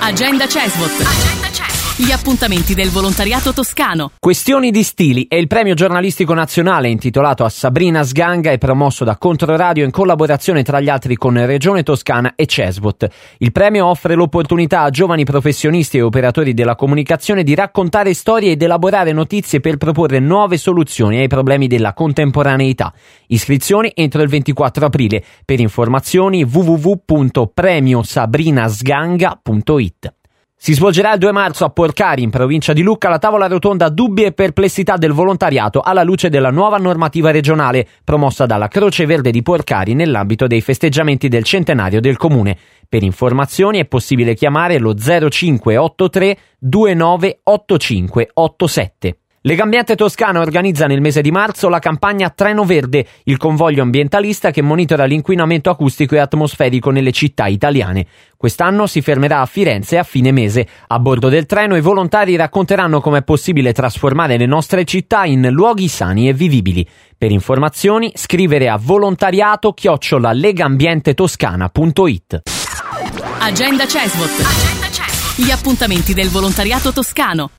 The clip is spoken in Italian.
Agenda CESVOT. Gli appuntamenti del volontariato toscano. Questioni di stili è il premio giornalistico nazionale intitolato a Sabrina Sganga e promosso da Controradio in collaborazione tra gli altri con Regione Toscana e CESVOT. Il premio offre l'opportunità a giovani professionisti e operatori della comunicazione di raccontare storie ed elaborare notizie per proporre nuove soluzioni ai problemi della contemporaneità. Iscrizioni entro il 24 aprile. Per informazioni www.premiosabrinasganga.it. Si svolgerà il 2 marzo a Porcari, in provincia di Lucca, la tavola rotonda Dubbi e perplessità del volontariato alla luce della nuova normativa regionale, promossa dalla Croce Verde di Porcari nell'ambito dei festeggiamenti del centenario del comune. Per informazioni è possibile chiamare lo 0583 298587. Legambiente Toscana organizza nel mese di marzo la campagna Treno Verde, il convoglio ambientalista che monitora l'inquinamento acustico e atmosferico nelle città italiane. Quest'anno si fermerà a Firenze a fine mese. A bordo del treno i volontari racconteranno come è possibile trasformare le nostre città in luoghi sani e vivibili. Per informazioni scrivere a volontariato@legambientetoscana.it. Agenda CESVOT. Gli appuntamenti del volontariato toscano.